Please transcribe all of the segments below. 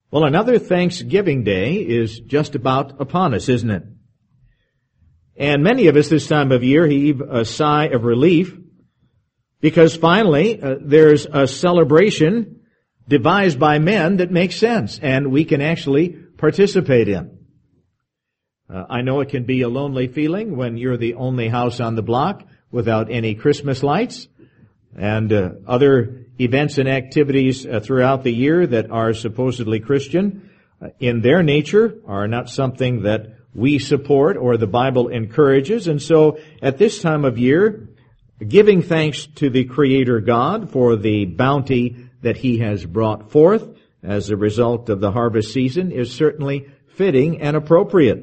Well, another Thanksgiving Day is just about upon us, isn't it? And many of us this time of year heave a sigh of relief because finally there's a celebration devised by men that makes sense and we can actually participate in. I know it can be a lonely feeling when you're the only house on the block without any Christmas lights and other events and activities throughout the year that are supposedly Christian in their nature are not something that we support or the Bible encourages. And so at this time of year, giving thanks to the Creator God for the bounty that He has brought forth as a result of the harvest season is certainly fitting and appropriate.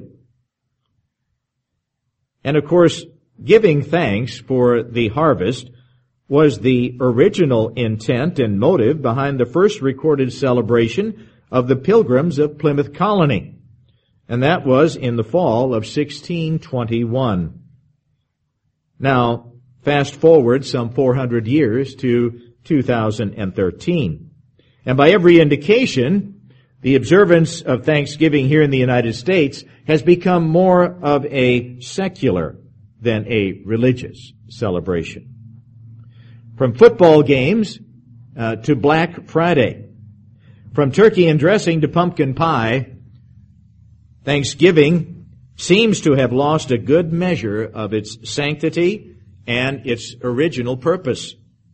And of course, giving thanks for the harvest was the original intent and motive behind the first recorded celebration of the Pilgrims of Plymouth Colony. And that was in the fall of 1621. Now, fast forward some 400 years to 2013. And by every indication, the observance of Thanksgiving here in the United States has become more of a secular than a religious celebration. From football games to Black Friday, from turkey and dressing to pumpkin pie, Thanksgiving seems to have lost a good measure of its sanctity and its original purpose.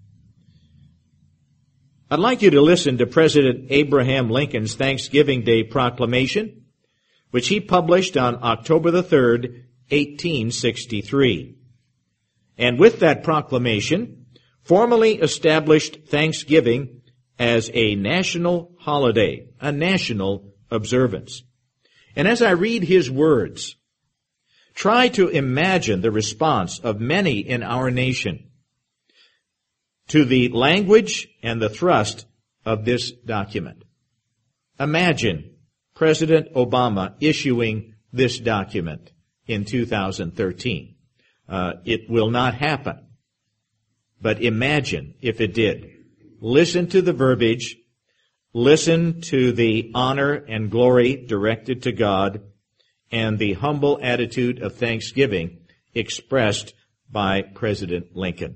I'd like you to listen to President Abraham Lincoln's Thanksgiving Day proclamation, which he published on October the 3rd, 1863. And with that proclamation, formally established Thanksgiving as a national holiday, a national observance. And as I read his words, try to imagine the response of many in our nation to the language and the thrust of this document. Imagine President Obama issuing this document in 2013. It will not happen. But imagine if it did. Listen to the verbiage. Listen to the honor and glory directed to God and the humble attitude of thanksgiving expressed by President Lincoln.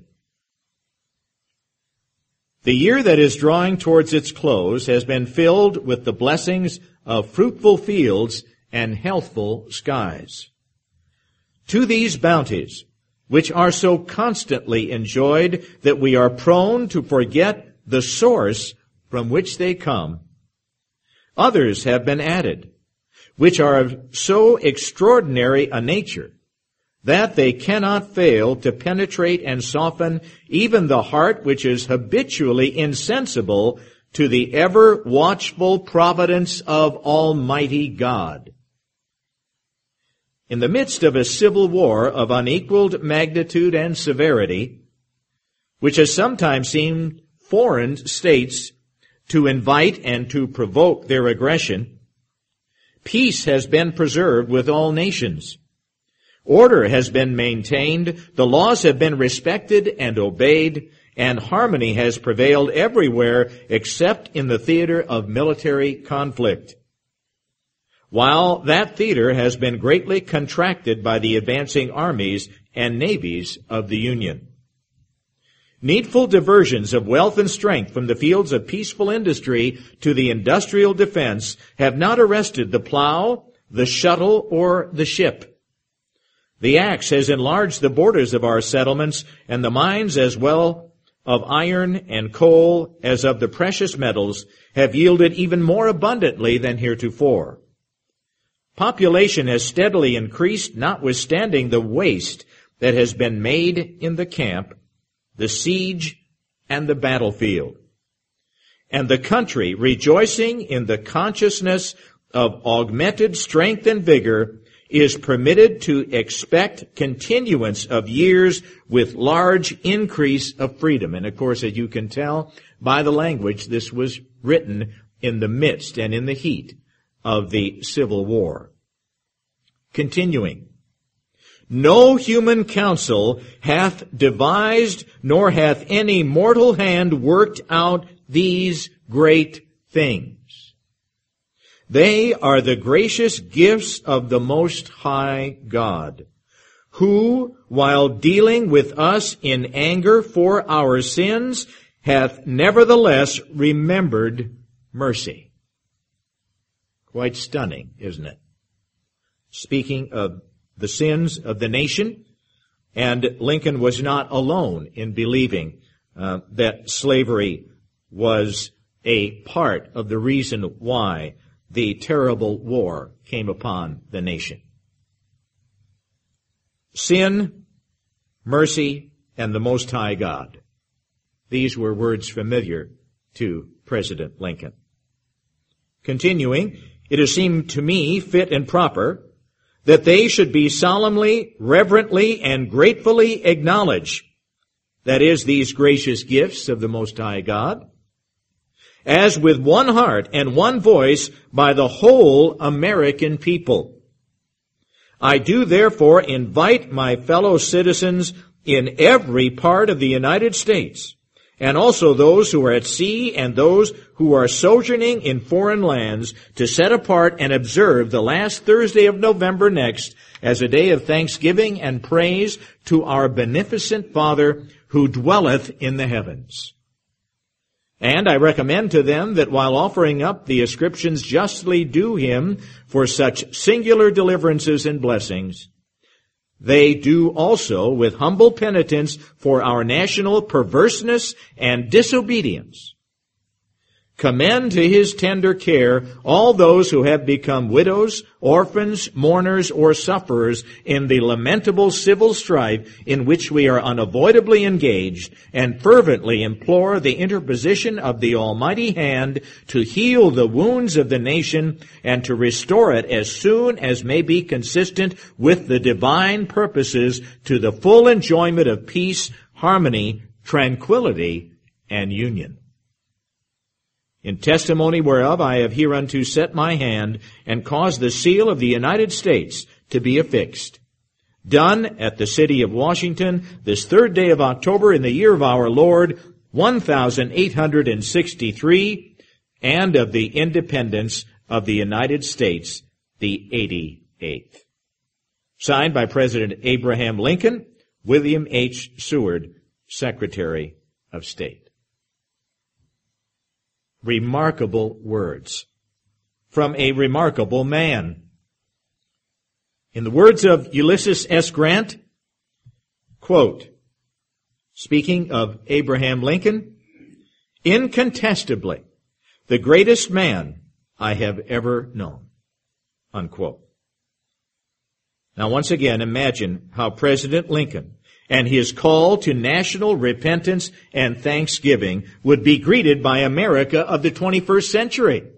The year that is drawing towards its close has been filled with the blessings of fruitful fields and healthful skies. To these bounties, which are so constantly enjoyed that we are prone to forget the source from which they come, others have been added, which are of so extraordinary a nature that they cannot fail to penetrate and soften even the heart which is habitually insensible to the ever watchful providence of Almighty God. In the midst of a civil war of unequaled magnitude and severity, which has sometimes seemed foreign states to invite and to provoke their aggression, peace has been preserved with all nations. Order has been maintained, the laws have been respected and obeyed, and harmony has prevailed everywhere except in the theater of military conflict. While that theater has been greatly contracted by the advancing armies and navies of the Union. Needful diversions of wealth and strength from the fields of peaceful industry to the industrial defense have not arrested the plow, the shuttle, or the ship. The axe has enlarged the borders of our settlements, and the mines as well of iron and coal as of the precious metals have yielded even more abundantly than heretofore. Population has steadily increased, notwithstanding the waste that has been made in the camp, the siege, and the battlefield. And the country, rejoicing in the consciousness of augmented strength and vigor, is permitted to expect continuance of years with large increase of freedom. And of course, as you can tell by the language, this was written in the midst and in the heat of the Civil War. Continuing, no human counsel hath devised, nor hath any mortal hand worked out these great things. They are the gracious gifts of the Most High God, who, while dealing with us in anger for our sins, hath nevertheless remembered mercy. Quite stunning, isn't it? Speaking of the sins of the nation, and Lincoln was not alone in believing that slavery was a part of the reason why the terrible war came upon the nation. Sin, mercy, and the Most High God. These were words familiar to President Lincoln. Continuing, it has seemed to me fit and proper that they should be solemnly, reverently, and gratefully acknowledged, that is, these gracious gifts of the Most High God, as with one heart and one voice by the whole American people. I do therefore invite my fellow citizens in every part of the United States, and also those who are at sea and those who are sojourning in foreign lands, to set apart and observe the last Thursday of November next as a day of thanksgiving and praise to our beneficent Father who dwelleth in the heavens. And I recommend to them that while offering up the ascriptions justly due him for such singular deliverances and blessings, they do also with humble penitence for our national perverseness and disobedience, commend to his tender care all those who have become widows, orphans, mourners, or sufferers in the lamentable civil strife in which we are unavoidably engaged, and fervently implore the interposition of the Almighty hand to heal the wounds of the nation and to restore it as soon as may be consistent with the divine purposes to the full enjoyment of peace, harmony, tranquility, and union. In testimony whereof I have hereunto set my hand and caused the seal of the United States to be affixed. Done at the city of Washington, this 3rd day of October in the year of our Lord, 1863, and of the independence of the United States, the 88th. Signed by President Abraham Lincoln, William H. Seward, Secretary of State. Remarkable words from a remarkable man. In the words of Ulysses S. Grant, quote, speaking of Abraham Lincoln, incontestably the greatest man I have ever known, unquote. Now once again, imagine how President Lincoln and his call to national repentance and thanksgiving would be greeted by America of the 21st century.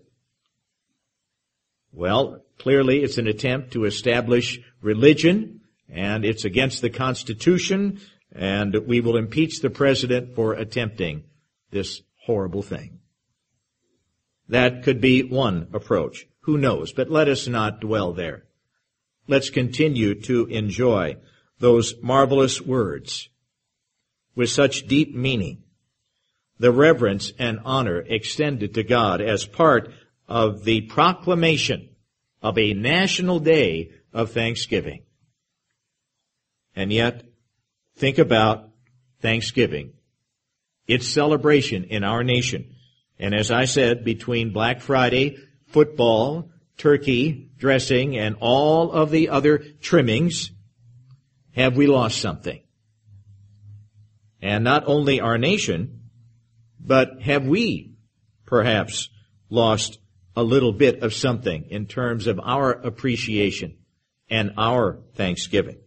Well, clearly it's an attempt to establish religion, and it's against the Constitution, and we will impeach the president for attempting this horrible thing. That could be one approach. Who knows? But let us not dwell there. Let's continue to enjoy those marvelous words with such deep meaning, the reverence and honor extended to God as part of the proclamation of a national day of thanksgiving. And yet, think about Thanksgiving, its celebration in our nation. And as I said, between Black Friday, football, turkey, dressing, and all of the other trimmings, have we lost something? And not only our nation, but have we perhaps lost a little bit of something in terms of our appreciation and our thanksgiving?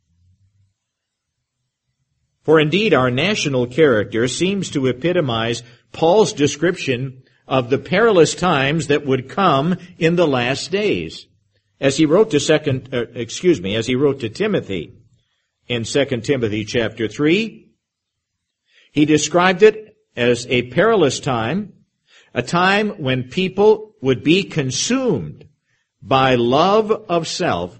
For indeed, our national character seems to epitomize Paul's description of the perilous times that would come in the last days. As he wrote to Timothy in 2 Timothy chapter 3, he described it as a perilous time, a time when people would be consumed by love of self,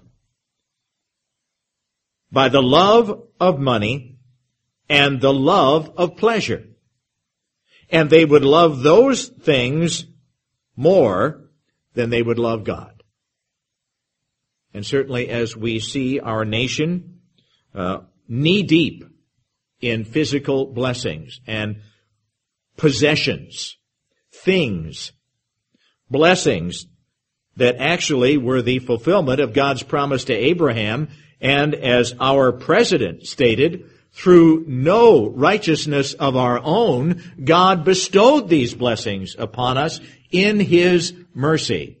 by the love of money, and the love of pleasure. And they would love those things more then they would love God. And certainly as we see our nation knee-deep in physical blessings and possessions, things, blessings that actually were the fulfillment of God's promise to Abraham, and as our president stated, through no righteousness of our own, God bestowed these blessings upon us in His mercy.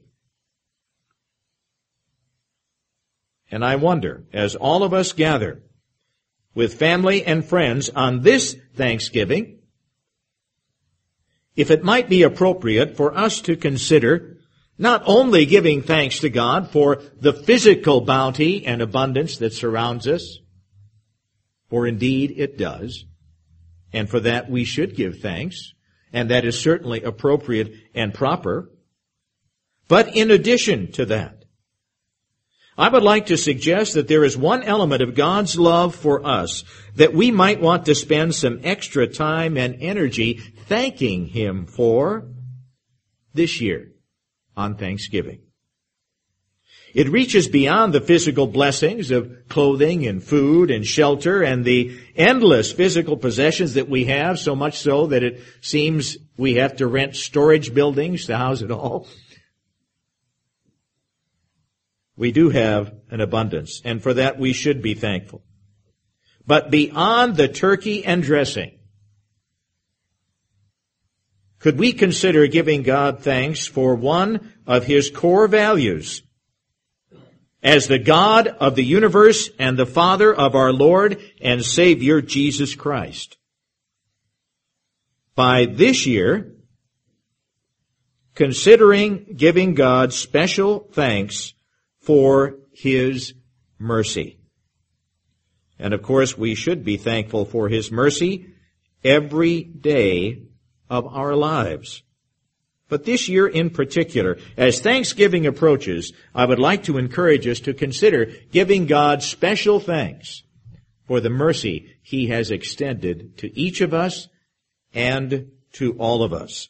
And I wonder, as all of us gather with family and friends on this Thanksgiving, if it might be appropriate for us to consider not only giving thanks to God for the physical bounty and abundance that surrounds us, for indeed it does, and for that we should give thanks, and that is certainly appropriate and proper, but in addition to that, I would like to suggest that there is one element of God's love for us that we might want to spend some extra time and energy thanking Him for this year on Thanksgiving. It reaches beyond the physical blessings of clothing and food and shelter and the endless physical possessions that we have, so much so that it seems we have to rent storage buildings to house it all. We do have an abundance, and for that we should be thankful. But beyond the turkey and dressing, could we consider giving God thanks for one of His core values as the God of the universe and the Father of our Lord and Savior Jesus Christ? By this year, considering giving God special thanks for His mercy. And of course, we should be thankful for His mercy every day of our lives. But this year in particular, as Thanksgiving approaches, I would like to encourage us to consider giving God special thanks for the mercy He has extended to each of us and to all of us.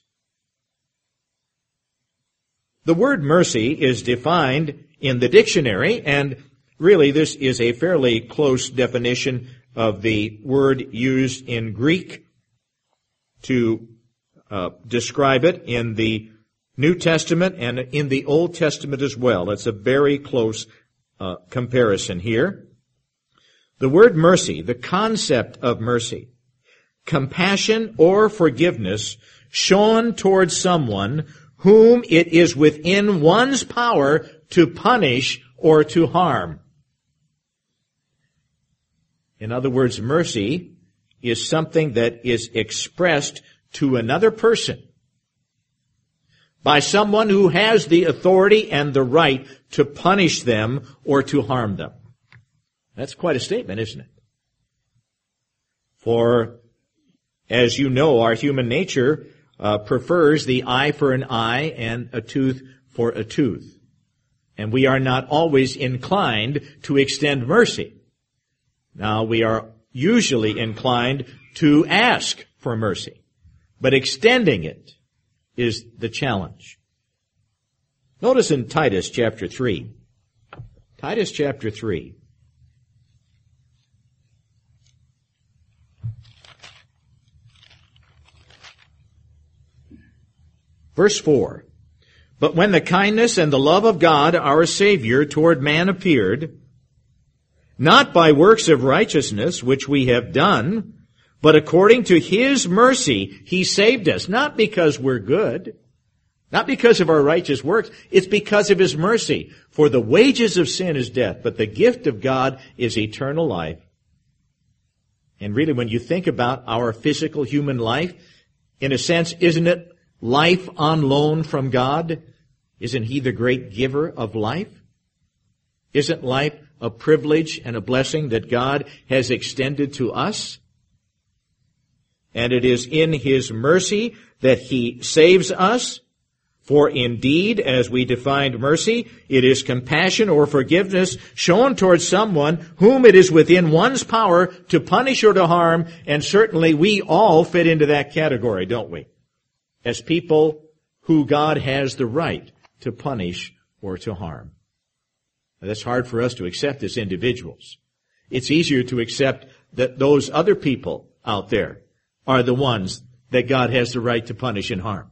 The word mercy is defined in the dictionary, and really this is a fairly close definition of the word used in Greek to describe it in the New Testament and in the Old Testament as well. It's a very close comparison here. The word mercy, the concept of mercy, compassion or forgiveness shown towards someone whom it is within one's power to punish or to harm. In other words, mercy is something that is expressed to another person by someone who has the authority and the right to punish them or to harm them. That's quite a statement, isn't it? For, as you know, our human nature prefers the eye for an eye and a tooth for a tooth. And we are not always inclined to extend mercy. Now, we are usually inclined to ask for mercy, but extending it is the challenge. Notice in Titus chapter 3. Titus chapter 3. Verse 4. But when the kindness and the love of God, our Savior, toward man appeared, not by works of righteousness which we have done, but according to His mercy, He saved us, not because we're good, not because of our righteous works, it's because of His mercy. For the wages of sin is death, but the gift of God is eternal life. And really, when you think about our physical human life, in a sense, isn't it life on loan from God? Isn't He the great giver of life? Isn't life a privilege and a blessing that God has extended to us? And it is in His mercy that He saves us. For indeed, as we defined mercy, it is compassion or forgiveness shown towards someone whom it is within one's power to punish or to harm, and certainly we all fit into that category, don't we? As people who God has the right to punish or to harm. Now, that's hard for us to accept as individuals. It's easier to accept that those other people out there are the ones that God has the right to punish and harm.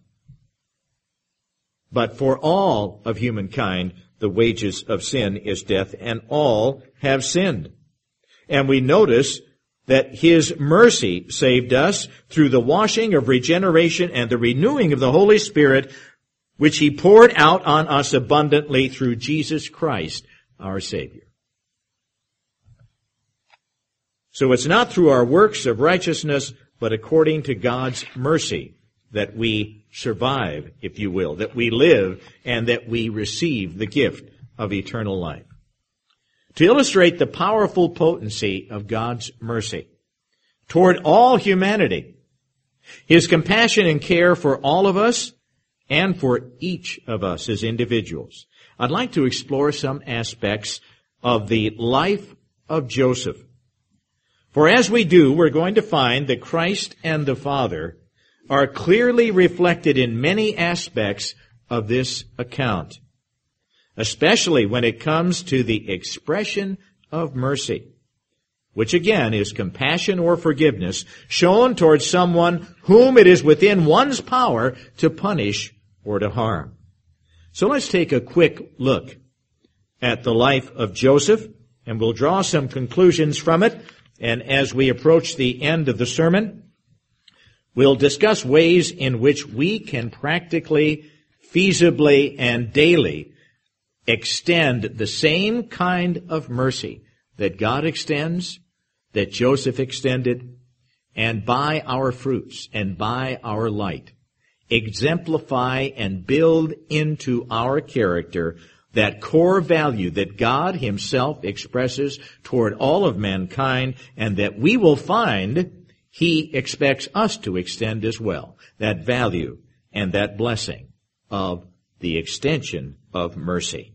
But for all of humankind, the wages of sin is death, and all have sinned. And we notice that His mercy saved us through the washing of regeneration and the renewing of the Holy Spirit, which He poured out on us abundantly through Jesus Christ, our Savior. So it's not through our works of righteousness, but according to God's mercy that we survive, if you will, that we live and that we receive the gift of eternal life. To illustrate the powerful potency of God's mercy toward all humanity, His compassion and care for all of us and for each of us as individuals, I'd like to explore some aspects of the life of Joseph. For as we do, we're going to find that Christ and the Father are clearly reflected in many aspects of this account, especially when it comes to the expression of mercy, which again is compassion or forgiveness shown towards someone whom it is within one's power to punish or to harm. So let's take a quick look at the life of Joseph, and we'll draw some conclusions from it. And as we approach the end of the sermon, we'll discuss ways in which we can practically, feasibly, and daily extend the same kind of mercy that God extends, that Joseph extended, and by our fruits and by our light, exemplify and build into our character that core value that God Himself expresses toward all of mankind, and that we will find He expects us to extend as well, that value and that blessing of the extension of mercy.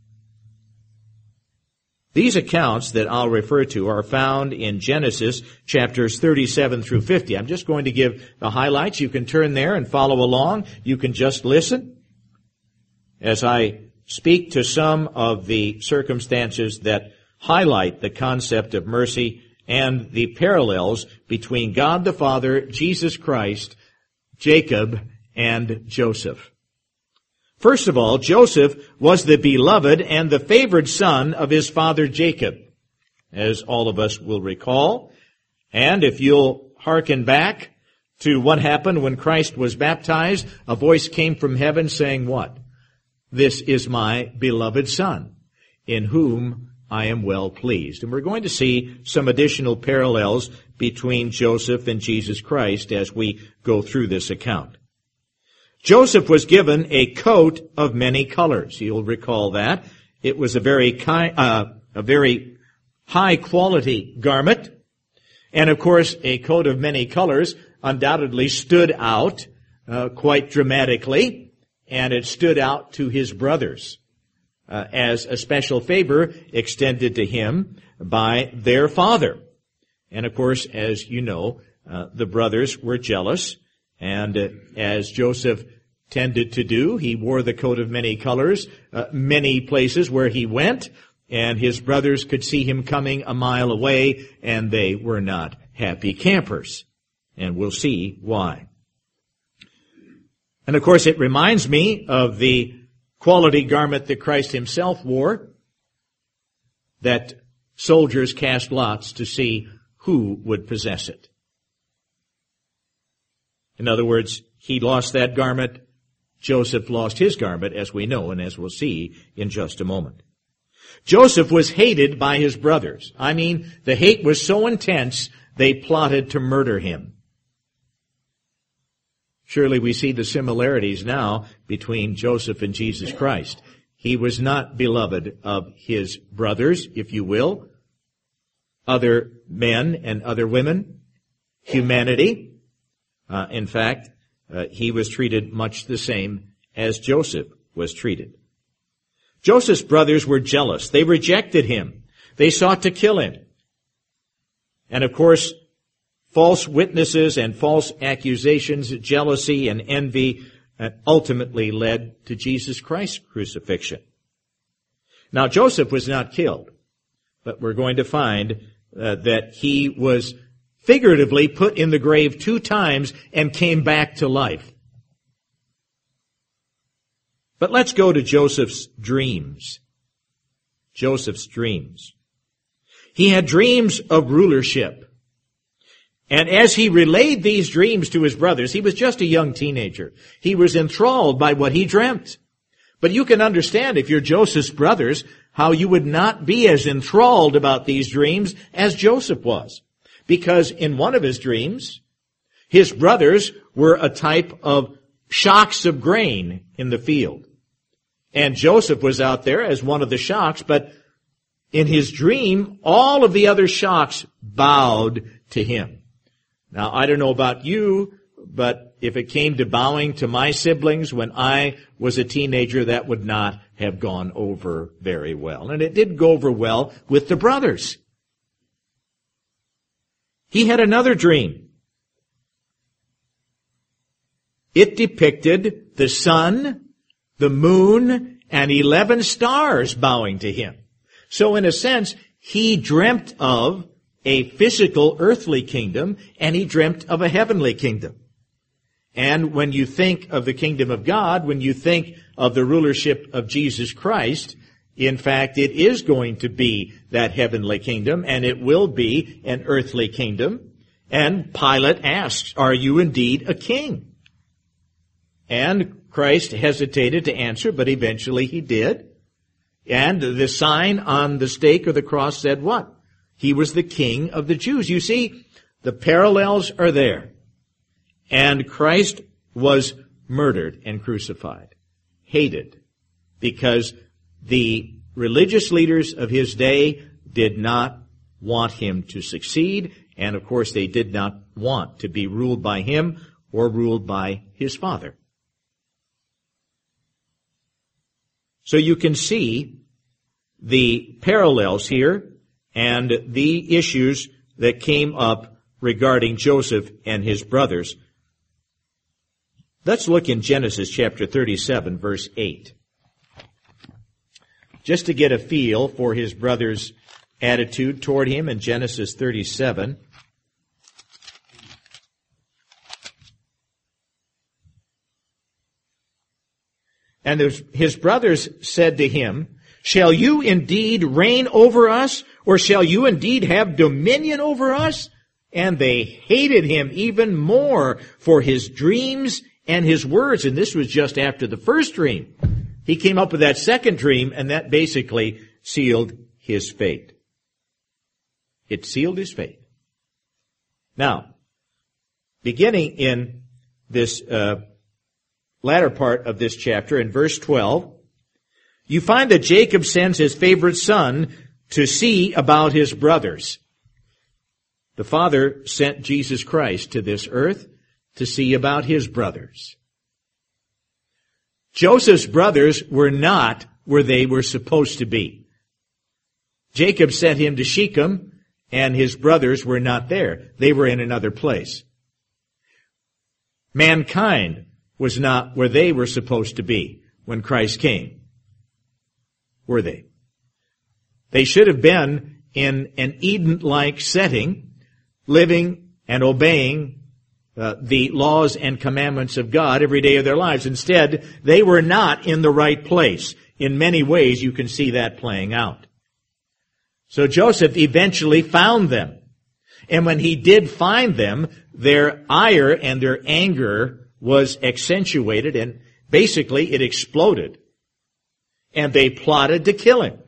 These accounts that I'll refer to are found in Genesis chapters 37 through 50. I'm just going to give the highlights. You can turn there and follow along. You can just listen as I speak to some of the circumstances that highlight the concept of mercy and the parallels between God the Father, Jesus Christ, Jacob, and Joseph. First of all, Joseph was the beloved and the favored son of his father Jacob, as all of us will recall. And if you'll hearken back to what happened when Christ was baptized, a voice came from heaven saying what? This is my beloved Son, in whom I am well pleased. And we're going to see some additional parallels between Joseph and Jesus Christ as we go through this account. Joseph was given a coat of many colors. You'll recall that. It was a very high quality garment. And of course, a coat of many colors undoubtedly stood out quite dramatically. And it stood out to his brothers as a special favor extended to him by their father. And of course, as you know, the brothers were jealous. And as Joseph tended to do, he wore the coat of many colors, many places where he went. And his brothers could see him coming a mile away, and they were not happy campers. And we'll see why. And of course, it reminds me of the quality garment that Christ Himself wore, that soldiers cast lots to see who would possess it. In other words, he lost that garment. Joseph lost his garment, as we know, and as we'll see in just a moment. Joseph was hated by his brothers. I mean, the hate was so intense, they plotted to murder him. Surely we see the similarities now between Joseph and Jesus Christ. He was not beloved of his brothers, if you will, other men and other women, humanity. In fact, he was treated much the same as Joseph was treated. Joseph's brothers were jealous. They rejected him. They sought to kill him. And of course, false witnesses and false accusations, jealousy and envy and ultimately led to Jesus Christ's crucifixion. Now, Joseph was not killed, but we're going to find that he was figuratively put in the grave 2 times and came back to life. But let's go to Joseph's dreams. Joseph's dreams. He had dreams of rulership. And as he relayed these dreams to his brothers, he was just a young teenager. He was enthralled by what he dreamt. But you can understand, if you're Joseph's brothers, how you would not be as enthralled about these dreams as Joseph was. Because in one of his dreams, his brothers were a type of shocks of grain in the field. And Joseph was out there as one of the shocks, but in his dream, all of the other shocks bowed to him. Now, I don't know about you, but if it came to bowing to my siblings when I was a teenager, that would not have gone over very well. And it didn't go over well with the brothers. He had another dream. It depicted the sun, the moon, and 11 stars bowing to him. So in a sense, he dreamt of a physical earthly kingdom, and he dreamt of a heavenly kingdom. And when you think of the kingdom of God, when you think of the rulership of Jesus Christ, in fact, it is going to be that heavenly kingdom, and it will be an earthly kingdom. And Pilate asks, "Are you indeed a king?" And Christ hesitated to answer, but eventually he did. And the sign on the stake or the cross said what? He was the King of the Jews. You see, the parallels are there. And Christ was murdered and crucified, hated, because the religious leaders of his day did not want him to succeed, and of course they did not want to be ruled by him or ruled by his Father. So you can see the parallels here and the issues that came up regarding Joseph and his brothers. Let's look in Genesis chapter 37, verse 8. Just to get a feel for his brother's attitude toward him in Genesis 37. And his brothers said to him, "Shall you indeed reign over us, or shall you indeed have dominion over us?" And they hated him even more for his dreams and his words. And this was just after the first dream. He came up with that second dream, and that basically sealed his fate. It sealed his fate. Now, beginning in this latter part of this chapter, in verse 12, you find that Jacob sends his favorite son to see about his brothers. The Father sent Jesus Christ to this earth to see about his brothers. Joseph's brothers were not where they were supposed to be. Jacob sent him to Shechem, and his brothers were not there. They were in another place. Mankind was not where they were supposed to be when Christ came. Were they? They should have been in an Eden-like setting, living and obeying the laws and commandments of God every day of their lives. Instead, they were not in the right place. In many ways, you can see that playing out. So Joseph eventually found them. And when he did find them, their ire and their anger was accentuated, and basically it exploded. And they plotted to kill him.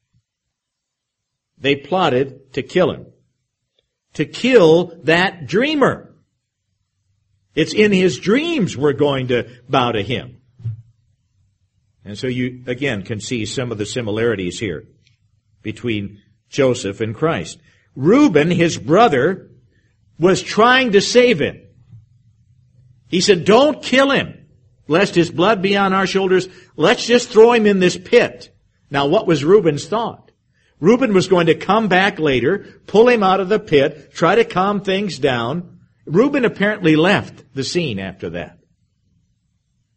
They plotted to kill him. To kill that dreamer. It's in his dreams we're going to bow to him. And so you, again, can see some of the similarities here between Joseph and Christ. Reuben, his brother, was trying to save him. He said, "Don't kill him, lest his blood be on our shoulders. Let's just throw him in this pit." Now, what was Reuben's thought? Reuben was going to come back later, pull him out of the pit, try to calm things down. Reuben apparently left the scene after that.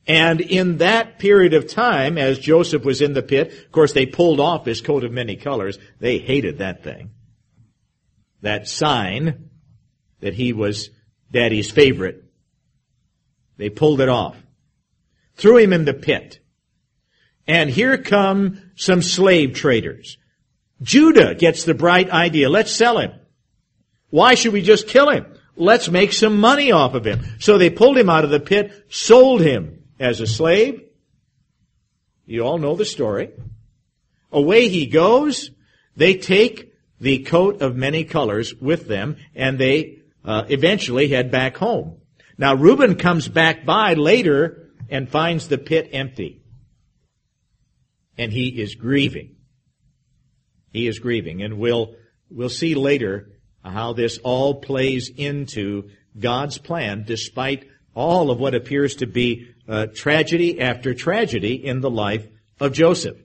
And in that period of time, as Joseph was in the pit, of course they pulled off his coat of many colors. They hated that thing. That sign that he was Daddy's favorite. They pulled it off. Threw him in the pit. And here come some slave traders. Judah gets the bright idea. Let's sell him. Why should we just kill him? Let's make some money off of him. So they pulled him out of the pit, sold him as a slave. You all know the story. Away he goes. They take the coat of many colors with them, and they eventually head back home. Now Reuben comes back by later and finds the pit empty. And he is grieving. He is grieving. And we'll see later how this all plays into God's plan, despite all of what appears to be tragedy after tragedy in the life of Joseph.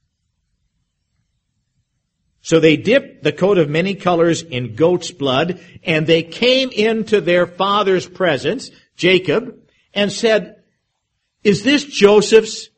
So they dipped the coat of many colors in goat's blood, and they came into their father's presence, Jacob, and said, "Is this Joseph's?"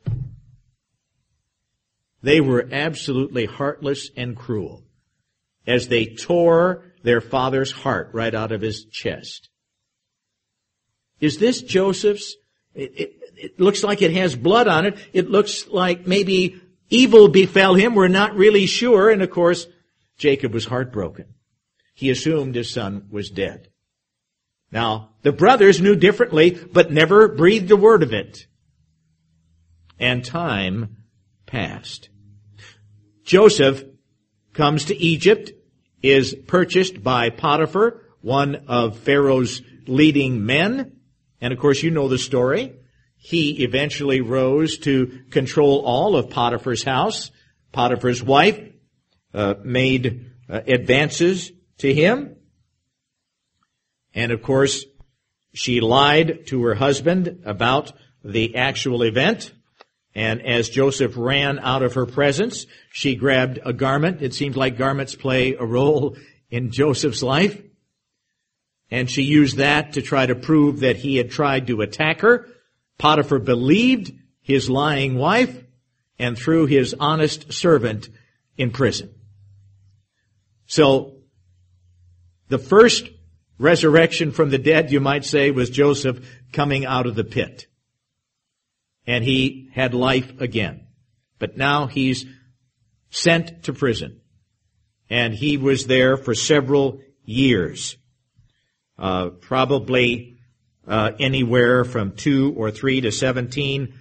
They were absolutely heartless and cruel as they tore their father's heart right out of his chest. "Is this Joseph's? It looks like it has blood on it. It looks like maybe evil befell him. We're not really sure." And of course, Jacob was heartbroken. He assumed his son was dead. Now, the brothers knew differently, but never breathed a word of it. And time passed. Joseph comes to Egypt, is purchased by Potiphar, one of Pharaoh's leading men. And of course, you know the story. He eventually rose to control all of Potiphar's house. Potiphar's wife made advances to him. And of course, she lied to her husband about the actual event. And as Joseph ran out of her presence, she grabbed a garment. It seems like garments play a role in Joseph's life. And she used that to try to prove that he had tried to attack her. Potiphar believed his lying wife and threw his honest servant in prison. So, the first resurrection from the dead, you might say, was Joseph coming out of the pit. And he had life again. But now he's sent to prison. And he was there for several years. Probably anywhere from 2 or 3 to 17.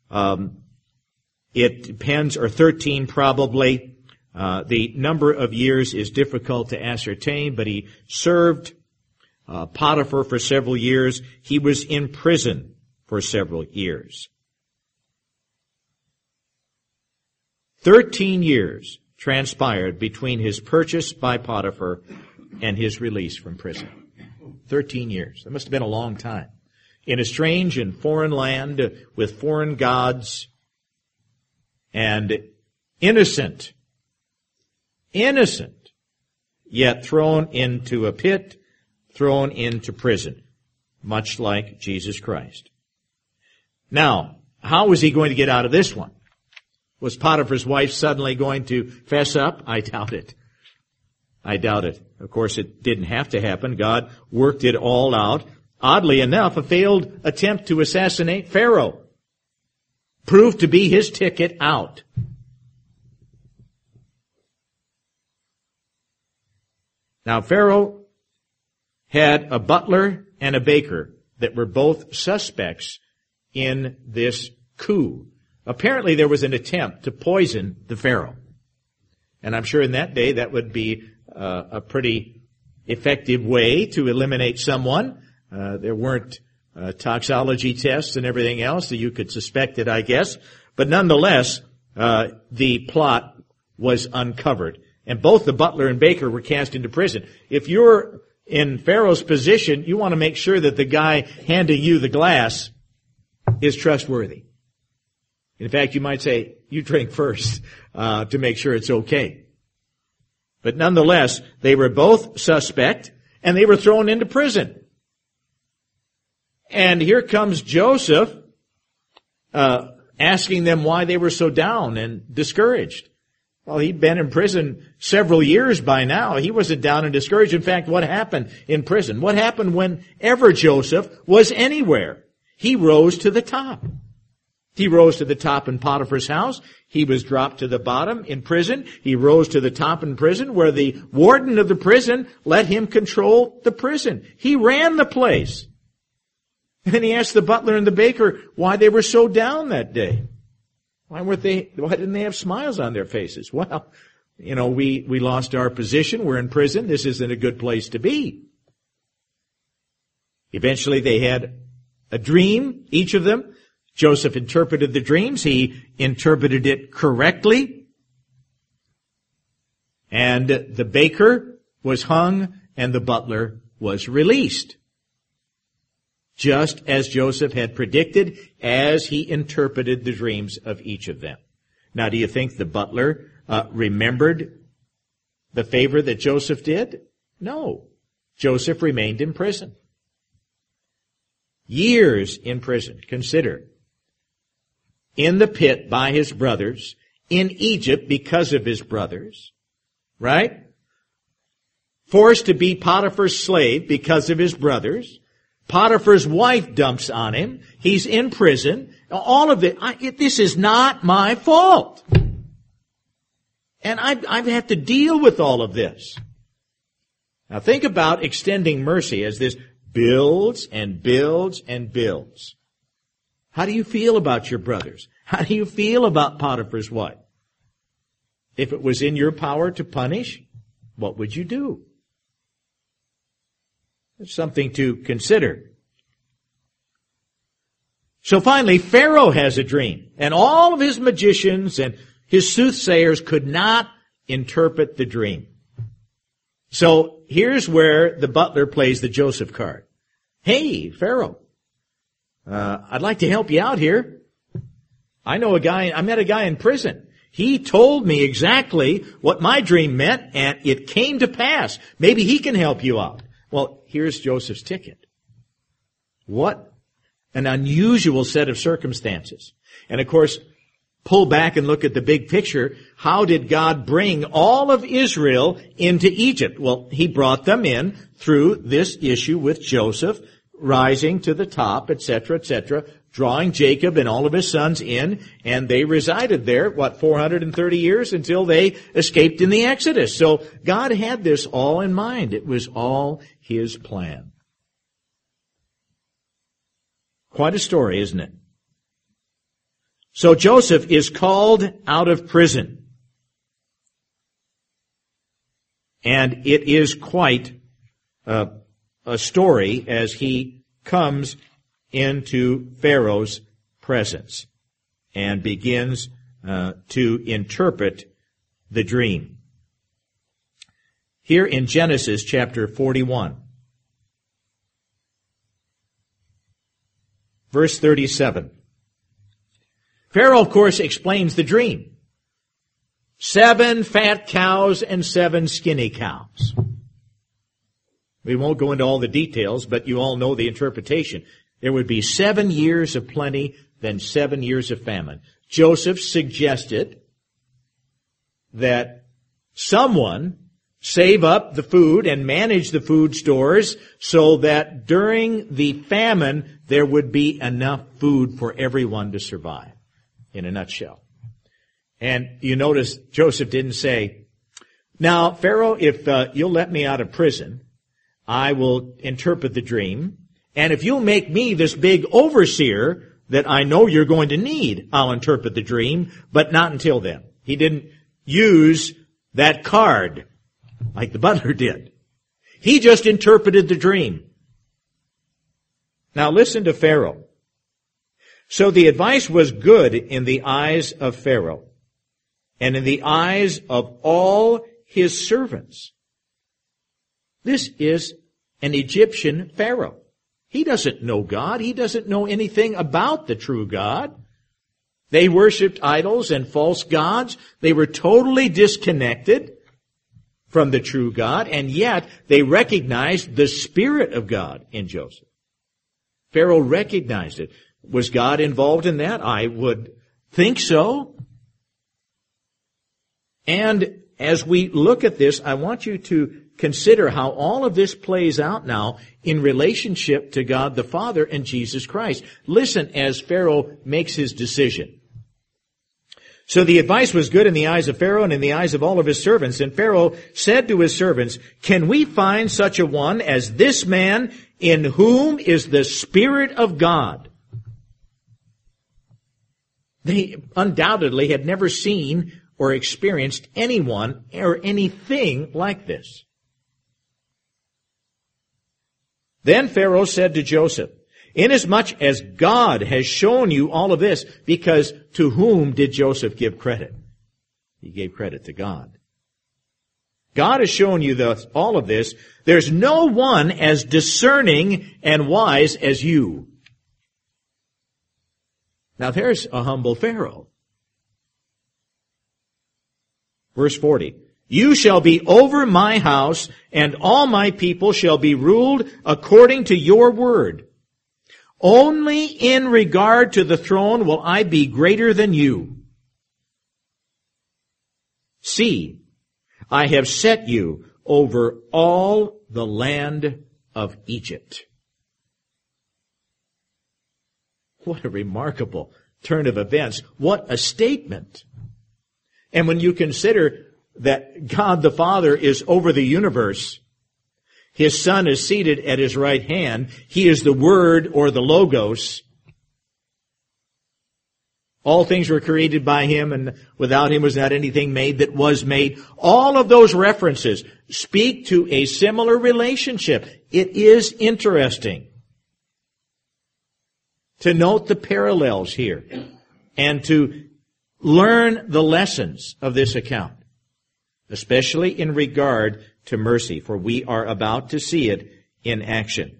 It depends, or 13 probably. The number of years is difficult to ascertain, but he served Potiphar for several years. He was in prison for several years. 13 years transpired between his purchase by Potiphar and his release from prison. 13 years. That must have been a long time. In a strange and foreign land with foreign gods, and innocent, yet thrown into a pit, thrown into prison, much like Jesus Christ. Now, how was he going to get out of this one? Was Potiphar's wife suddenly going to fess up? I doubt it. I doubt it. Of course, it didn't have to happen. God worked it all out. Oddly enough, a failed attempt to assassinate Pharaoh proved to be his ticket out. Now, Pharaoh had a butler and a baker that were both suspects in this coup. Apparently, there was an attempt to poison the Pharaoh. And I'm sure in that day that would be a pretty effective way to eliminate someone. There weren't toxology tests and everything else, so you could suspect it, I guess. But nonetheless, the plot was uncovered. And both the butler and baker were cast into prison. If you're in Pharaoh's position, you want to make sure that the guy handing you the glass is trustworthy. In fact, you might say, you drink first to make sure it's okay. But nonetheless, they were both suspect, and they were thrown into prison. And here comes Joseph, asking them why they were so down and discouraged. Well, he'd been in prison several years by now. He wasn't down and discouraged. In fact, what happened in prison? What happened whenever Joseph was anywhere? He rose to the top. He rose to the top in Potiphar's house. He was dropped to the bottom in prison. He rose to the top in prison where the warden of the prison let him control the prison. He ran the place. And he asked the butler and the baker why they were so down that day. Why didn't they have smiles on their faces? Well, we lost our position. We're in prison. This isn't a good place to be. Eventually they had a dream, each of them. Joseph interpreted the dreams. He interpreted it correctly. And the baker was hung and the butler was released. Just as Joseph had predicted as he interpreted the dreams of each of them. Now, do you think the butler remembered the favor that Joseph did? No. Joseph remained in prison. Years in prison. Consider. In the pit by his brothers, in Egypt because of his brothers, right? Forced to be Potiphar's slave because of his brothers. Potiphar's wife dumps on him. He's in prison. All of it. This is not my fault. And I've had to deal with all of this. Now think about extending mercy as this builds and builds and builds. How do you feel about your brothers? How do you feel about Potiphar's wife? If it was in your power to punish, what would you do? It's something to consider. So finally, Pharaoh has a dream, and all of his magicians and his soothsayers could not interpret the dream. So here's where the butler plays the Joseph card. Hey, Pharaoh, I'd like to help you out here. I met a guy in prison. He told me exactly what my dream meant, and it came to pass. Maybe he can help you out. Well, here's Joseph's ticket. What an unusual set of circumstances. And of course, pull back and look at the big picture. How did God bring all of Israel into Egypt? Well, he brought them in through this issue with Joseph rising to the top, etc., drawing Jacob and all of his sons in, and they resided there, 430 years until they escaped in the Exodus. So God had this all in mind. It was all his plan. Quite a story, isn't it? So Joseph is called out of prison. And it is quite a story as he comes into Pharaoh's presence and begins to interpret the dream. Here in Genesis chapter 41, verse 37, Pharaoh, of course, explains the dream. 7 fat cows and 7 skinny cows. We won't go into all the details, but you all know the interpretation. There would be 7 years of plenty, then 7 years of famine. Joseph suggested that someone save up the food and manage the food stores so that during the famine there would be enough food for everyone to survive, in a nutshell. And you notice Joseph didn't say, now, Pharaoh, if you'll let me out of prison, I will interpret the dream. And if you'll make me this big overseer that I know you're going to need, I'll interpret the dream, but not until then. He didn't use that card like the butler did. He just interpreted the dream. Now listen to Pharaoh. So the advice was good in the eyes of Pharaoh and in the eyes of all his servants. This is an Egyptian Pharaoh. He doesn't know God. He doesn't know anything about the true God. They worshipped idols and false gods. They were totally disconnected from the true God, and yet they recognized the Spirit of God in Joseph. Pharaoh recognized it. Was God involved in that? I would think so. And as we look at this, I want you to consider how all of this plays out now in relationship to God the Father and Jesus Christ. Listen as Pharaoh makes his decision. So the advice was good in the eyes of Pharaoh and in the eyes of all of his servants. And Pharaoh said to his servants, "Can we find such a one as this man in whom is the Spirit of God?" They undoubtedly had never seen or experienced anyone or anything like this. Then Pharaoh said to Joseph, "Inasmuch as God has shown you all of this," because to whom did Joseph give credit? He gave credit to God. God has shown you all of this. There's no one as discerning and wise as you. Now there's a humble Pharaoh. Verse 40. "You shall be over my house, and all my people shall be ruled according to your word. Only in regard to the throne will I be greater than you. See, I have set you over all the land of Egypt." What a remarkable turn of events. What a statement. And when you consider that God the Father is over the universe, His Son is seated at His right hand, He is the Word or the Logos. All things were created by Him, and without Him was not anything made that was made. All of those references speak to a similar relationship. It is interesting to note the parallels here and to learn the lessons of this account, especially in regard to mercy, for we are about to see it in action.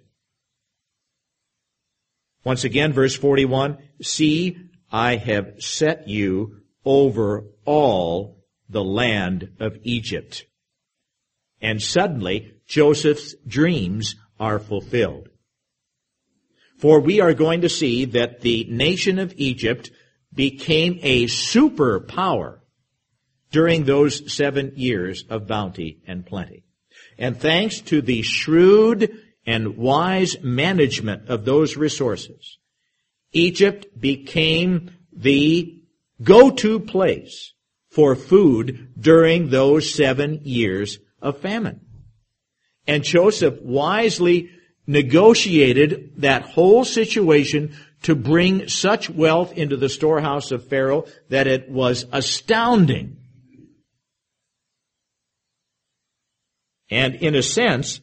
Once again, verse 41, "See, I have set you over all the land of Egypt." And suddenly, Joseph's dreams are fulfilled. For we are going to see that the nation of Egypt became a superpower during those 7 years of bounty and plenty. And thanks to the shrewd and wise management of those resources, Egypt became the go-to place for food during those 7 years of famine. And Joseph wisely negotiated that whole situation to bring such wealth into the storehouse of Pharaoh that it was astounding. And in a sense,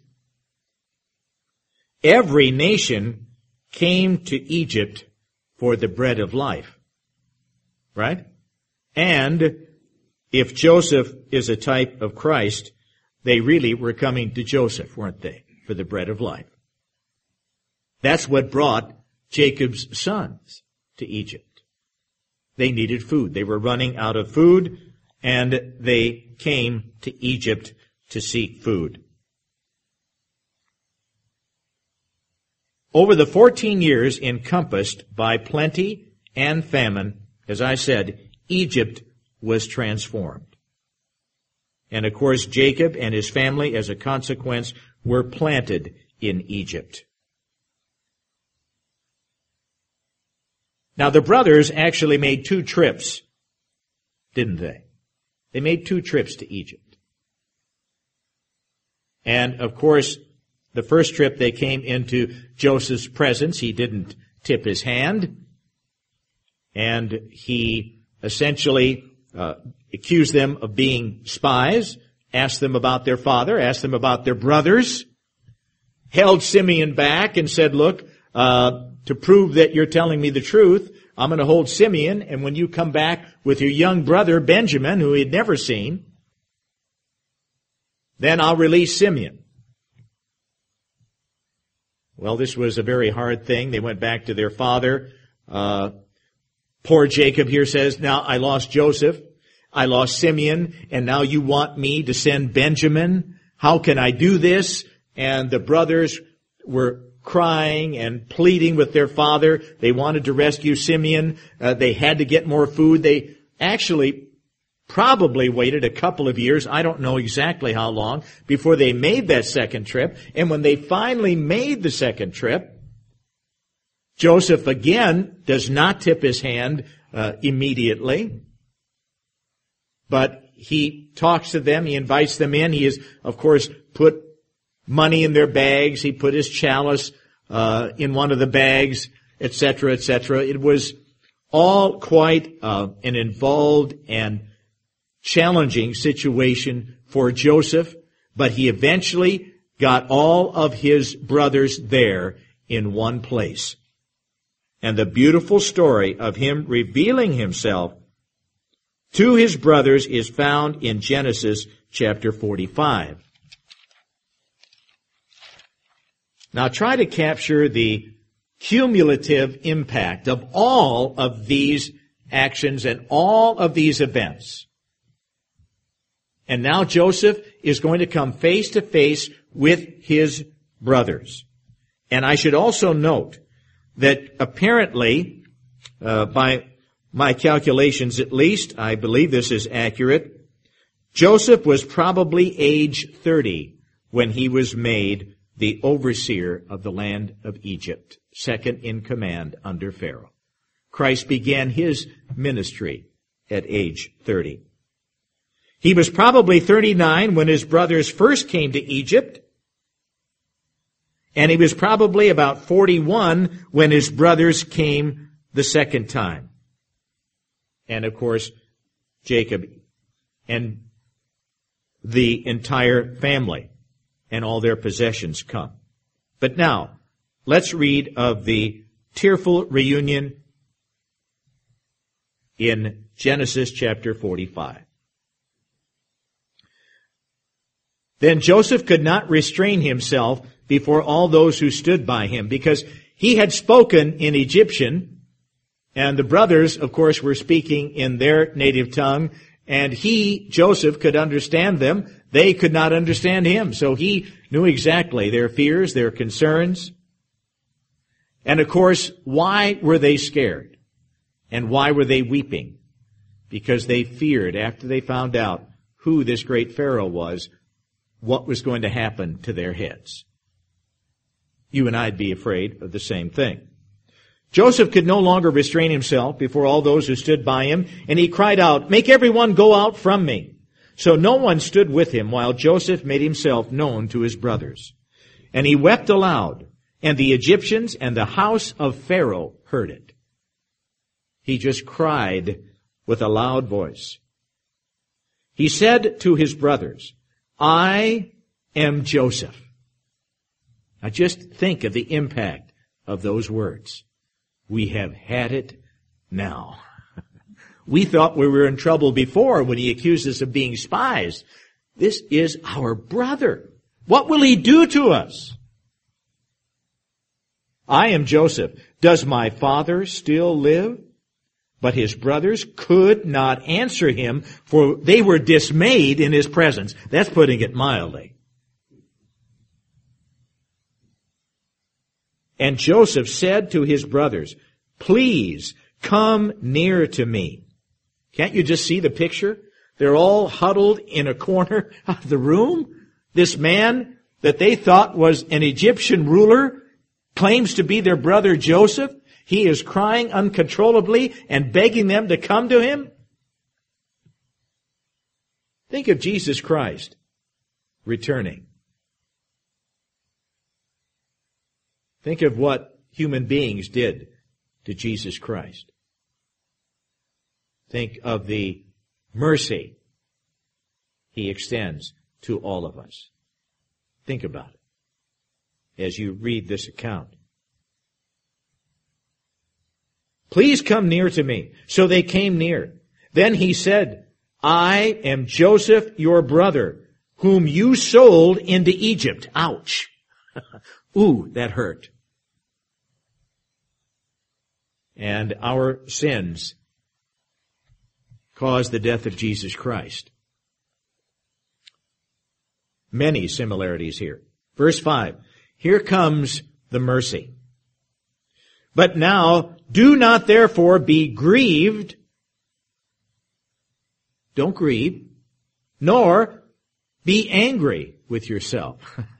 every nation came to Egypt for the bread of life. Right? And if Joseph is a type of Christ, they really were coming to Joseph, weren't they? For the bread of life. That's what brought Jacob's sons to Egypt. They needed food. They were running out of food, and they came to Egypt to seek food. Over the 14 years encompassed by plenty and famine, as I said, Egypt was transformed. And of course, Jacob and his family, as a consequence, were planted in Egypt. Now, the brothers actually made 2 trips, didn't they? They made 2 trips to Egypt. And, of course, the first trip they came into Joseph's presence. He didn't tip his hand. And he essentially accused them of being spies, asked them about their father, asked them about their brothers, held Simeon back and said, "Look, to prove that you're telling me the truth, I'm going to hold Simeon, and when you come back with your young brother, Benjamin, who he had never seen, then I'll release Simeon." Well, this was a very hard thing. They went back to their father. Poor Jacob here says, "Now I lost Joseph, I lost Simeon, and now you want me to send Benjamin? How can I do this?" And the brothers were crying and pleading with their father. They wanted to rescue Simeon. They had to get more food. They actually probably waited a couple of years, I don't know exactly how long, before they made that second trip. And when they finally made the second trip, Joseph again does not tip his hand immediately, but he talks to them, he invites them in. He has, of course, put money in their bags. He put his chalice in one of the bags, etc., etc. It was all quite an involved and challenging situation for Joseph, but he eventually got all of his brothers there in one place. And the beautiful story of him revealing himself to his brothers is found in Genesis chapter 45. Now try to capture the cumulative impact of all of these actions and all of these events. And now Joseph is going to come face to face with his brothers. And I should also note that apparently, by my calculations at least, I believe this is accurate, Joseph was probably age 30 when he was made the overseer of the land of Egypt, second in command under Pharaoh. Christ began his ministry at age 30. He was probably 39 when his brothers first came to Egypt, and he was probably about 41 when his brothers came the second time. And of course, Jacob and the entire family and all their possessions come. But now, let's read of the tearful reunion in Genesis chapter 45. Then Joseph could not restrain himself before all those who stood by him, because he had spoken in Egyptian, and the brothers, of course, were speaking in their native tongue, and he, Joseph, could understand them. They could not understand him, so he knew exactly their fears, their concerns. And of course, why were they scared? And why were they weeping? Because they feared, after they found out who this great Pharaoh was, what was going to happen to their heads. You and I'd be afraid of the same thing. Joseph could no longer restrain himself before all those who stood by him, and he cried out, "Make everyone go out from me." So no one stood with him while Joseph made himself known to his brothers. And he wept aloud, and the Egyptians and the house of Pharaoh heard it. He just cried with a loud voice. He said to his brothers, "I am Joseph." Now just think of the impact of those words. We have had it now. We thought we were in trouble before when he accused us of being spies. This is our brother. What will he do to us? I am Joseph. Does my father still live? But his brothers could not answer him, for they were dismayed in his presence. That's putting it mildly. And Joseph said to his brothers, "Please come near to me." Can't you just see the picture? They're all huddled in a corner of the room. This man that they thought was an Egyptian ruler claims to be their brother Joseph. He is crying uncontrollably and begging them to come to him. Think of Jesus Christ returning. Think of what human beings did to Jesus Christ. Think of the mercy he extends to all of us. Think about it as you read this account. "Please come near to me." So they came near. Then he said, "I am Joseph, your brother, whom you sold into Egypt." Ouch. Ooh, that hurt. And our sins caused the death of Jesus Christ. Many similarities here. Verse 5. Here comes the mercy. But now, do not therefore be grieved. Don't grieve, nor be angry with yourself.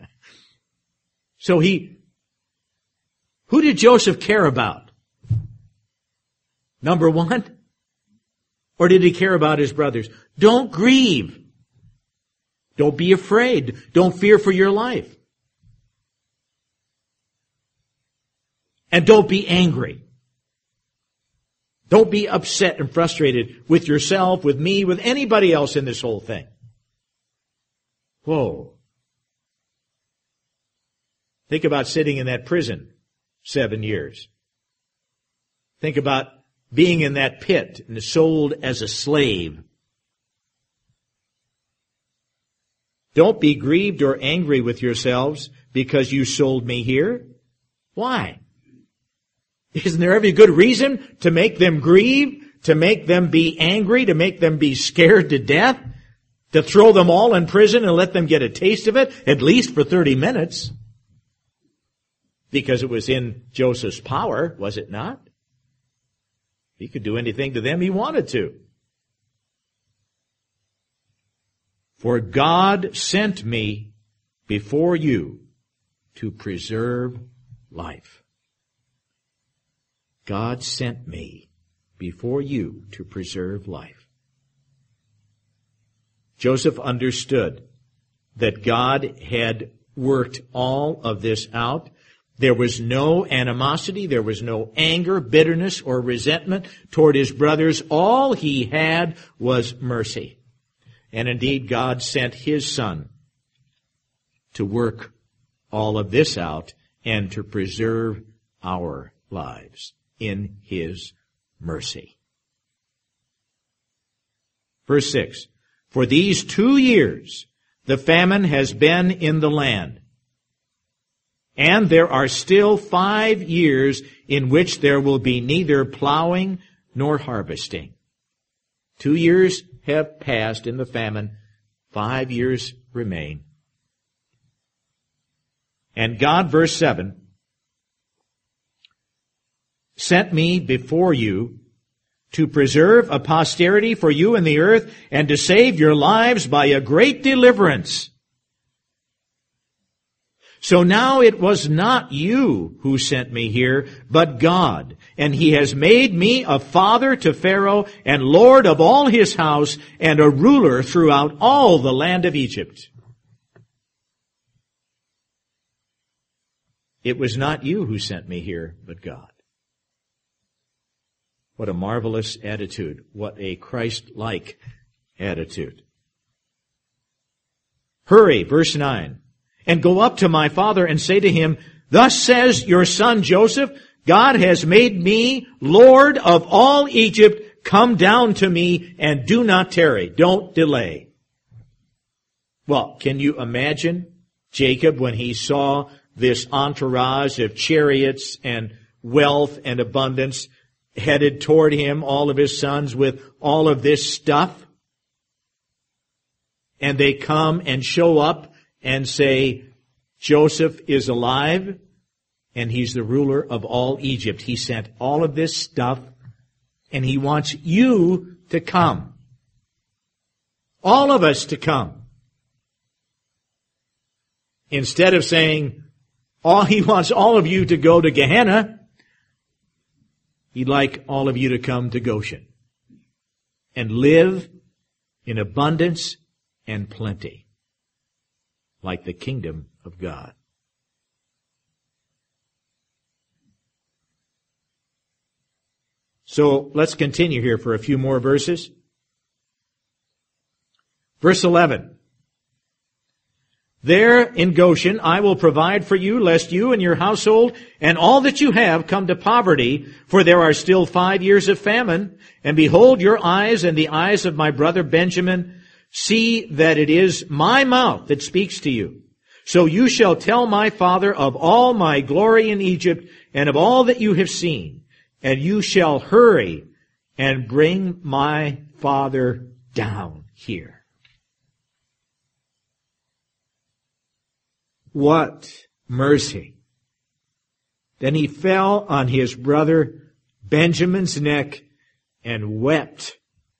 So who did Joseph care about? Number one? Or did he care about his brothers? Don't grieve. Don't be afraid. Don't fear for your life. And don't be angry. Don't be upset and frustrated with yourself, with me, with anybody else in this whole thing. Whoa. Think about sitting in that prison 7 years. Think about being in that pit and sold as a slave. Don't be grieved or angry with yourselves because you sold me here. Why? Isn't there every good reason to make them grieve, to make them be angry, to make them be scared to death, to throw them all in prison and let them get a taste of it, at least for 30 minutes? Because it was in Joseph's power, was it not? He could do anything to them he wanted to. For God sent me before you to preserve life. God sent me before you to preserve life. Joseph understood that God had worked all of this out. There was no animosity, there was no anger, bitterness, or resentment toward his brothers. All he had was mercy. And indeed, God sent his Son to work all of this out and to preserve our lives in his mercy. Verse 6, for these 2 years the famine has been in the land, and there are still 5 years in which there will be neither plowing nor harvesting. 2 years have passed in the famine. 5 years remain. And God, verse 7, sent me before you to preserve a posterity for you in the earth and to save your lives by a great deliverance. So now it was not you who sent me here, but God. And he has made me a father to Pharaoh and Lord of all his house and a ruler throughout all the land of Egypt. It was not you who sent me here, but God. What a marvelous attitude. What a Christ-like attitude. Hurry, verse 9. And go up to my father and say to him, thus says your son Joseph, God has made me Lord of all Egypt. Come down to me and do not tarry. Don't delay. Well, can you imagine Jacob when he saw this entourage of chariots and wealth and abundance headed toward him, all of his sons with all of this stuff? And they come and show up and say, Joseph is alive, and he's the ruler of all Egypt. He sent all of this stuff, and he wants you to come. All of us to come. Instead of saying, he wants all of you to go to Gehenna, he'd like all of you to come to Goshen and live in abundance and plenty, like the kingdom of God. So let's continue here for a few more verses. Verse 11. There in Goshen I will provide for you, lest you and your household and all that you have come to poverty, for there are still 5 years of famine. And behold, your eyes and the eyes of my brother Benjamin see that it is my mouth that speaks to you. So you shall tell my father of all my glory in Egypt and of all that you have seen. And you shall hurry and bring my father down here. What mercy. Then he fell on his brother Benjamin's neck and wept.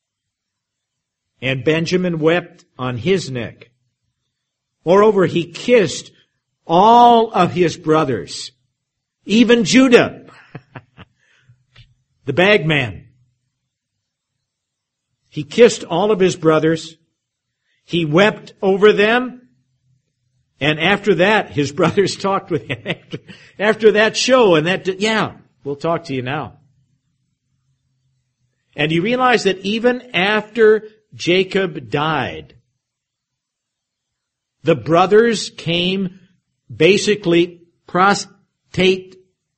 And Benjamin wept on his neck. Moreover, he kissed all of his brothers, even Judah, the bagman. He kissed all of his brothers. He wept over them. And after that, his brothers talked with him. After that show and we'll talk to you now. And you realize that even after Jacob died, the brothers came basically prostrate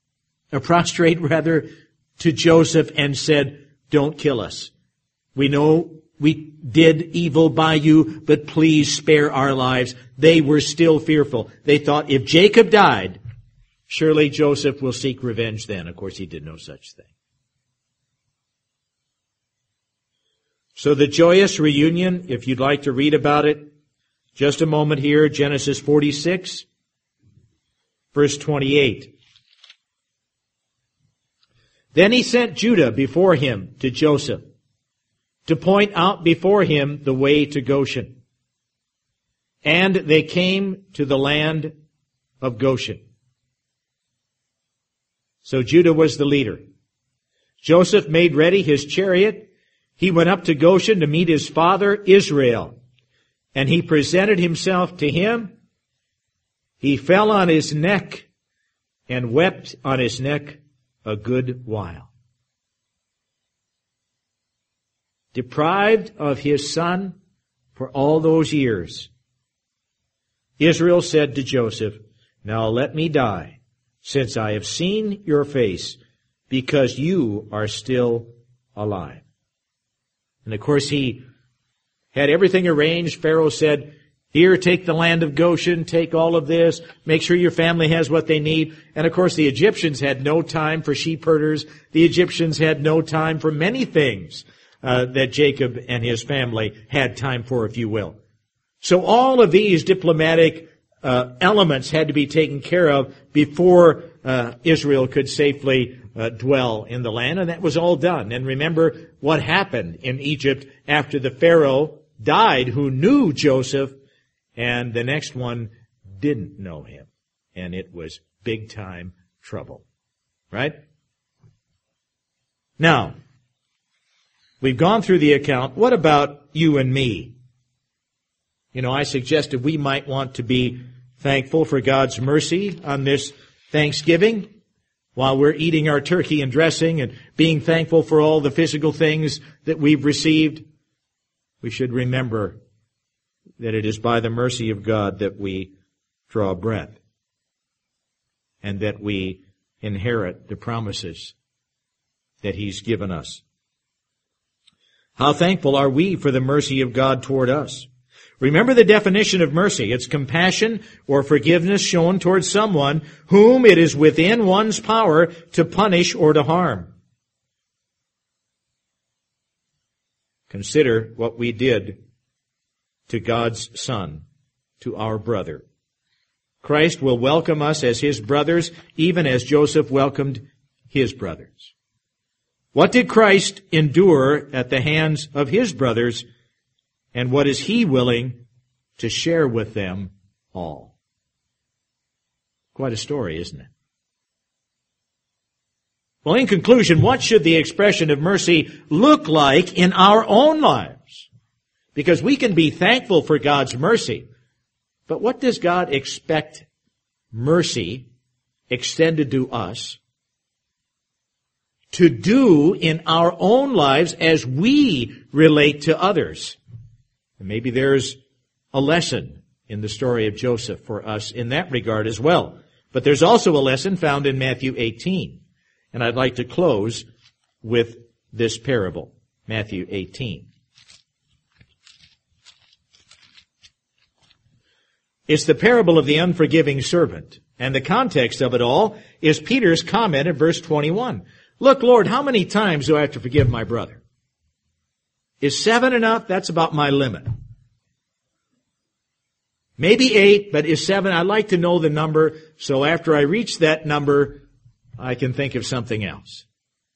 to Joseph and said, "Don't kill us. We know we did evil by you, but please spare our lives." They were still fearful. They thought if Jacob died, surely Joseph will seek revenge then. Of course, he did no such thing. So the joyous reunion, if you'd like to read about it, just a moment here, Genesis 46, verse 28. Then he sent Judah before him to Joseph, to point out before him the way to Goshen. And they came to the land of Goshen. So Judah was the leader. Joseph made ready his chariot. He went up to Goshen to meet his father Israel. And he presented himself to him. He fell on his neck and wept on his neck a good while. Deprived of his son for all those years, Israel said to Joseph, "Now let me die, since I have seen your face, because you are still alive." And of course he had everything arranged. Pharaoh said, "Here, take the land of Goshen, take all of this, make sure your family has what they need." And of course the Egyptians had no time for sheep herders. The Egyptians had no time for many things that Jacob and his family had time for, if you will. So all of these diplomatic elements had to be taken care of before Israel could safely dwell in the land, and that was all done. And remember what happened in Egypt after the Pharaoh died, who knew Joseph, and the next one didn't know him. And it was big time trouble. Right? Now, we've gone through the account. What about you and me? You know, I suggested we might want to be thankful for God's mercy on this Thanksgiving while we're eating our turkey and dressing and being thankful for all the physical things that we've received. We should remember that it is by the mercy of God that we draw breath and that we inherit the promises that He's given us. How thankful are we for the mercy of God toward us? Remember the definition of mercy. It's compassion or forgiveness shown towards someone whom it is within one's power to punish or to harm. Consider what we did to God's Son, to our brother. Christ will welcome us as His brothers, even as Joseph welcomed his brothers. What did Christ endure at the hands of His brothers, and what is He willing to share with them all? Quite a story, isn't it? Well, in conclusion, what should the expression of mercy look like in our own lives? Because we can be thankful for God's mercy, but what does God expect mercy extended to us to do in our own lives as we relate to others? And maybe there's a lesson in the story of Joseph for us in that regard as well. But there's also a lesson found in Matthew 18. And I'd like to close with this parable, Matthew 18. It's the parable of the unforgiving servant. And the context of it all is Peter's comment in verse 21. Look, Lord, how many times do I have to forgive my brother? Is 7 enough? That's about my limit. Maybe 8, but is 7? I'd like to know the number, so after I reach that number, I can think of something else.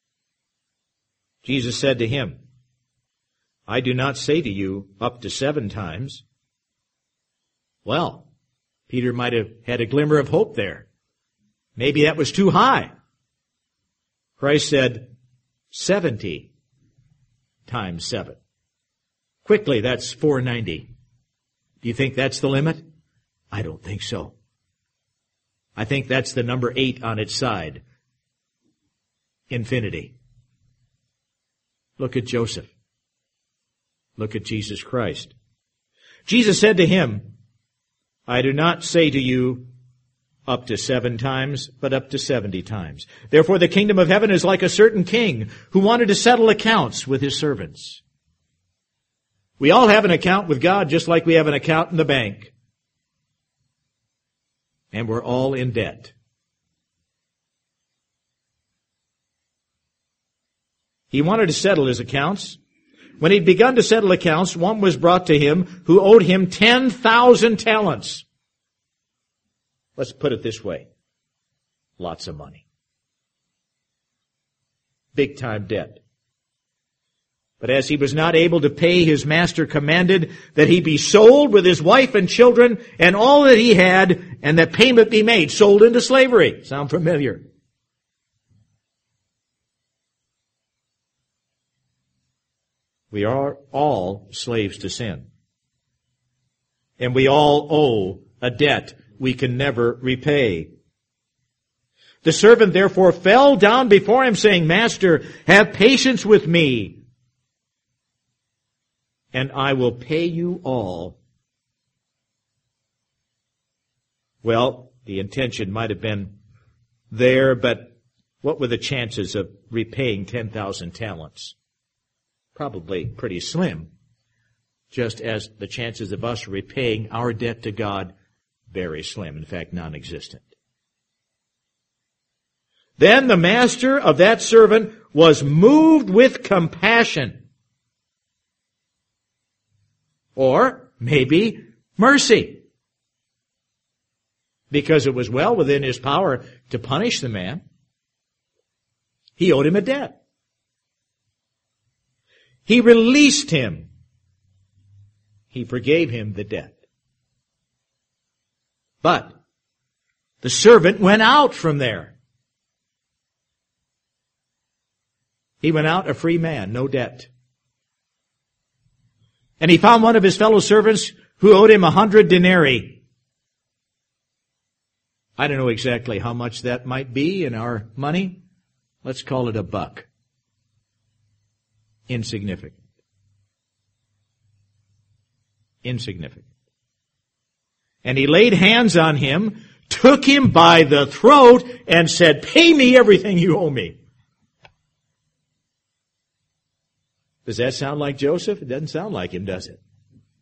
Jesus said to him, I do not say to you up to 7 times. Well, Peter might have had a glimmer of hope there. Maybe that was too high. Christ said 70 times 7. Quickly, that's 490. Do you think that's the limit? I don't think so. I think that's the number 8 on its side. Infinity. Look at Joseph. Look at Jesus Christ. Jesus said to him, I do not say to you up to 7 times, but up to 70 times. Therefore the kingdom of heaven is like a certain king who wanted to settle accounts with his servants. We all have an account with God just like we have an account in the bank. And we're all in debt. He wanted to settle his accounts. When he'd begun to settle accounts, one was brought to him who owed him 10,000 talents. Let's put it this way. Lots of money. Big time debt. But as he was not able to pay, his master commanded that he be sold with his wife and children and all that he had, and that payment be made. Sold into slavery. Sound familiar? We are all slaves to sin. And we all owe a debt we can never repay. The servant therefore fell down before him, saying, Master, have patience with me, and I will pay you all. Well, the intention might have been there, but what were the chances of repaying 10,000 talents? Probably pretty slim, just as the chances of us repaying our debt to God, very slim, in fact, non-existent. Then the master of that servant was moved with compassion, or maybe mercy, because it was well within his power to punish the man. He owed him a debt. He released him. He forgave him the debt. But the servant went out from there. He went out a free man, no debt. And he found one of his fellow servants who owed him 100 denarii. I don't know exactly how much that might be in our money. Let's call it $1. Insignificant. Insignificant. And he laid hands on him, took him by the throat, and said, pay me everything you owe me. Does that sound like Joseph? It doesn't sound like him, does it?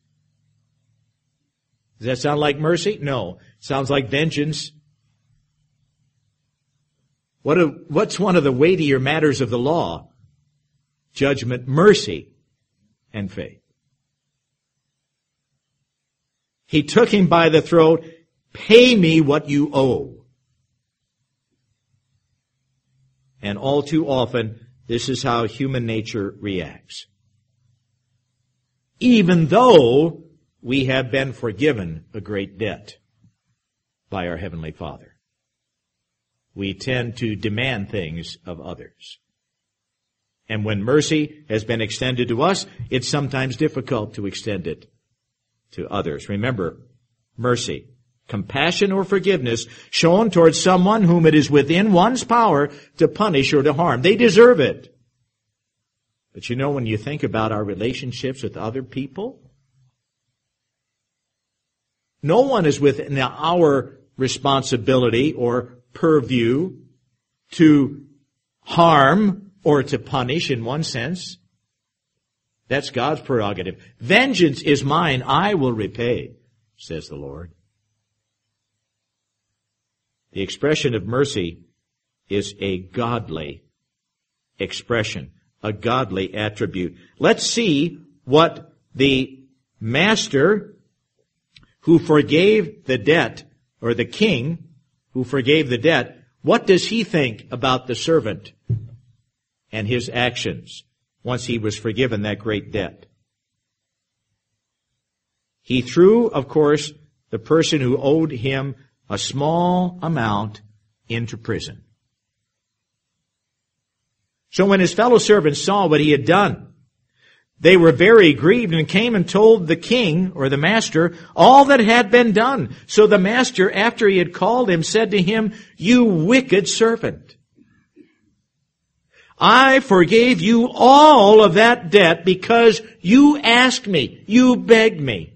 Does that sound like mercy? No. It sounds like vengeance. What's one of the weightier matters of the law? Judgment, mercy, and faith. He took him by the throat, pay me what you owe. And all too often, this is how human nature reacts. Even though we have been forgiven a great debt by our Heavenly Father, we tend to demand things of others. And when mercy has been extended to us, it's sometimes difficult to extend it to others. Remember, mercy, compassion or forgiveness shown towards someone whom it is within one's power to punish or to harm. They deserve it. But you know, when you think about our relationships with other people, no one is within our responsibility or purview to harm or to punish in one sense. That's God's prerogative. Vengeance is mine, I will repay, says the Lord. The expression of mercy is a godly expression, a godly attribute. Let's see what the master who forgave the debt, or the king who forgave the debt, What does he think about the servant and his actions once he was forgiven that great debt? He threw, of course, the person who owed him a small amount into prison. So when his fellow servants saw what he had done, they were very grieved and came and told the king, or the master, all that had been done. So the master, after he had called him, said to him, "You wicked servant, I forgave you all of that debt because you asked me, you begged me.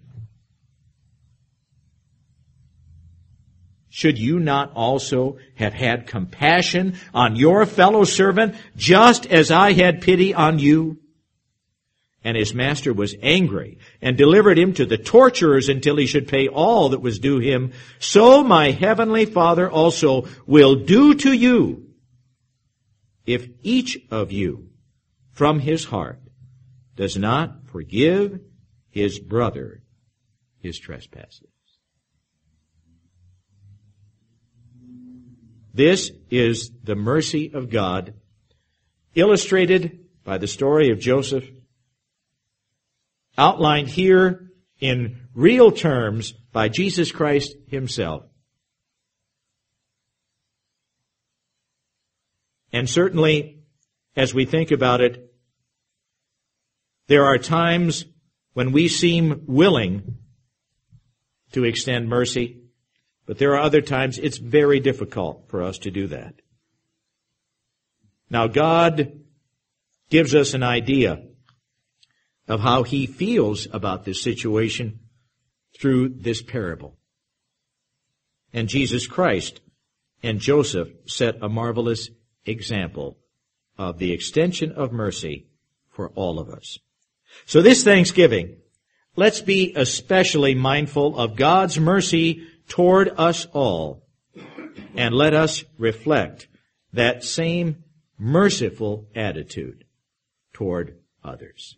Should you not also have had compassion on your fellow servant, just as I had pity on you?" And his master was angry and delivered him to the torturers until he should pay all that was due him. So my heavenly Father also will do to you if each of you from his heart does not forgive his brother his trespasses. This is the mercy of God, illustrated by the story of Joseph, outlined here in real terms by Jesus Christ himself. And certainly, as we think about it, there are times when we seem willing to extend mercy, but there are other times it's very difficult for us to do that. Now, God gives us an idea of how he feels about this situation through this parable. And Jesus Christ and Joseph set a marvelous example of the extension of mercy for all of us. So this Thanksgiving, let's be especially mindful of God's mercy toward us all, and let us reflect that same merciful attitude toward others.